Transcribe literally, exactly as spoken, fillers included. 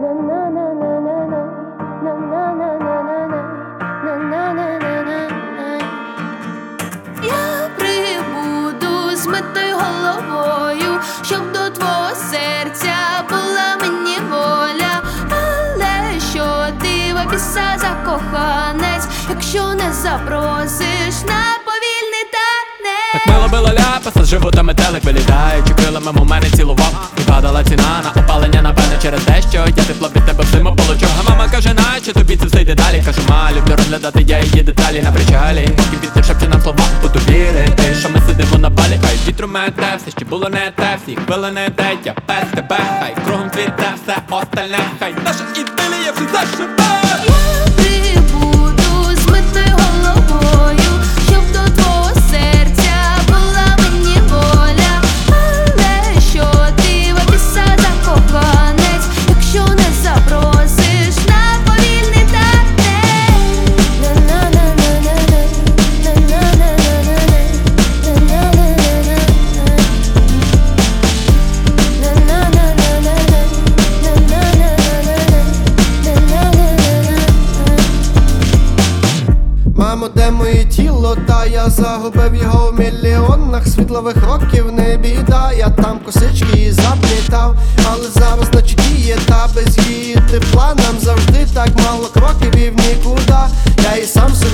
Я прибуду з митою головою, щоб до твого серця була мені воля. Але що ти в біса закоханець, якщо не запросиш на повільний танець? Так мило було ляпаса, з живота метелик вилітає, чи крилами у мене цілував, і падала ціна на опалення, напевне, через те, що я тепло від тебе взиму получив. А мама каже, наче тобі це все йде далі. Кажу, ма, люблю розглядати я її деталі на причалі. Поки вітер шепче нам слова, буду вірити, що ми сидимо на балі. Хай вітру мете, все ще було не те, всі хвили не те, я без тебе. Хай кругом цвіте все остальне, хай наша ідилія вже зашибе. Я прибуду з митою головою, щоб до твого серця була мені воля. Але що ти в біса закоханець, якщо не запросиш на повільний Мамо, де моє тіло, та я загубив його в мільйонах світлових років, не біда, я там косички і заплітав, але зараз наче діє, та без її тепла нам завжди так мало кроків і в нікуди. Я і сам